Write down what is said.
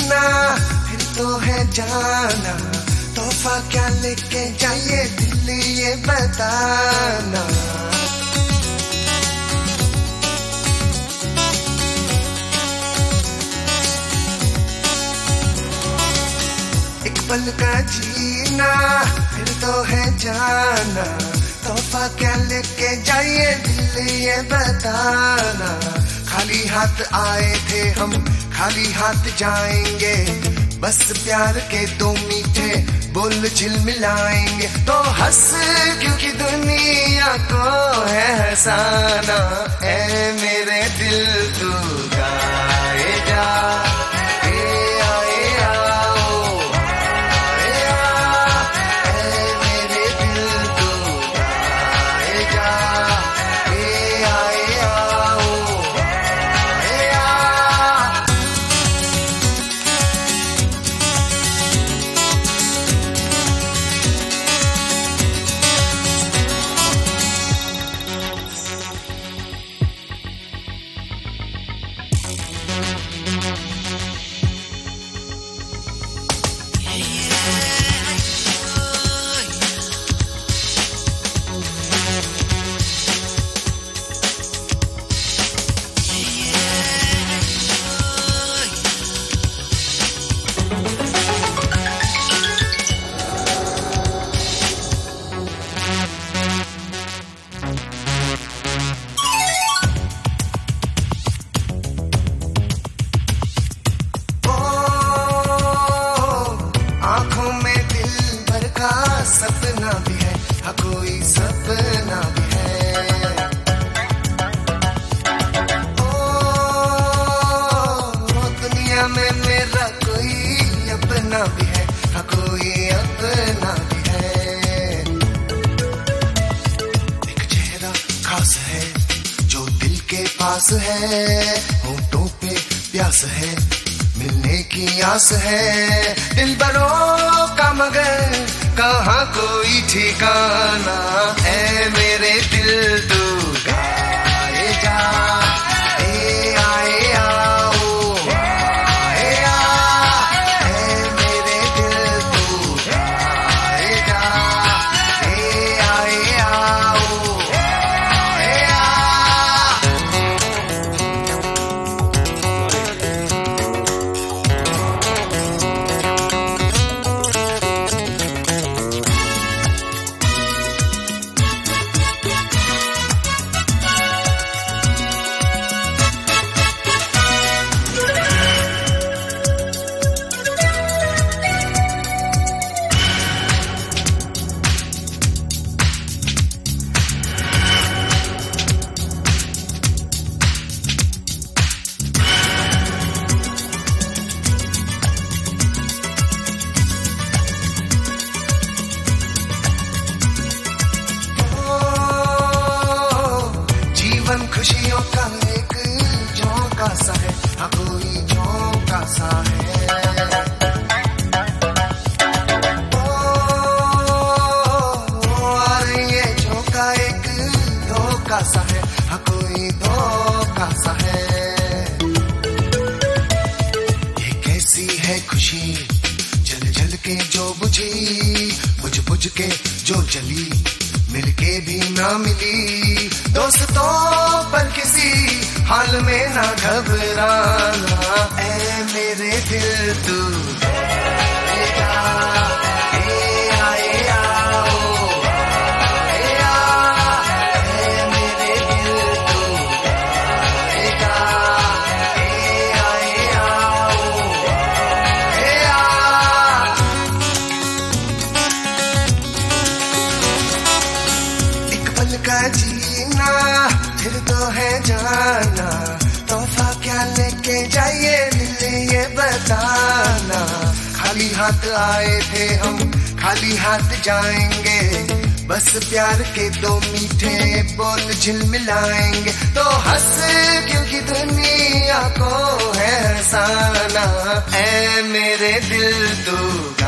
जीना फिर तो है जाना, तोहफा क्या लेके जाइए दिल ये बताना। एक पल का जीना फिर तो है जाना, तोहफा क्या लेके जाइए दिल ये बताना। खाली हाथ आए थे हम खाली हाथ जाएंगे, बस प्यार के दो मीठे बोल झिलमिलाएंगे। तो हंस क्योंकि दुनिया को है हंसाना, ऐ मेरे दिल तू गाए जा। सपना भी है हाँ कोई सपना भी है, ओ दुनिया में मेरा कोई अपना भी है हाँ कोई अपना भी है। एक चेहरा खास है जो दिल के पास है, होंठों पे प्यास है मिलने की आस है। दिल बरों का मगर कहाँ कोई ठिकाना, ऐ मेरे दिल तू गाए जा। ए आए आओ ए आ, ऐ मेरे दिल तू गाए जा। ए आए आओ ए आ। खुशियों का एक झोंका सा है हाँ कोई झोंका सा है। और ये झोंका एक धोखा सा है हाँ कोई धोखा सा है। ये कैसी है खुशी जल जल के जो बुझी, बुझ बुझ के जो जली, मिलके भी ना मिली। दोस्तों पर किसी हाल में ना घबराना, ऐ मेरे दिल तू गाए जा। ए आए आओ ए आ, ऐ मेरे दिल तू गाए जा। ए आए आओ ए आ। एक पल का जीना फिर तो है जाना, तोहफा क्या लेके जाइए दिल ये बताना। खाली हाथ आए थे हम खाली हाथ जाएंगे, बस प्यार के दो मीठे बोल झिलमिलाएंगे। तो हंस क्योंकि दुनिया को है हंसाना, ऐ मेरे दिल तू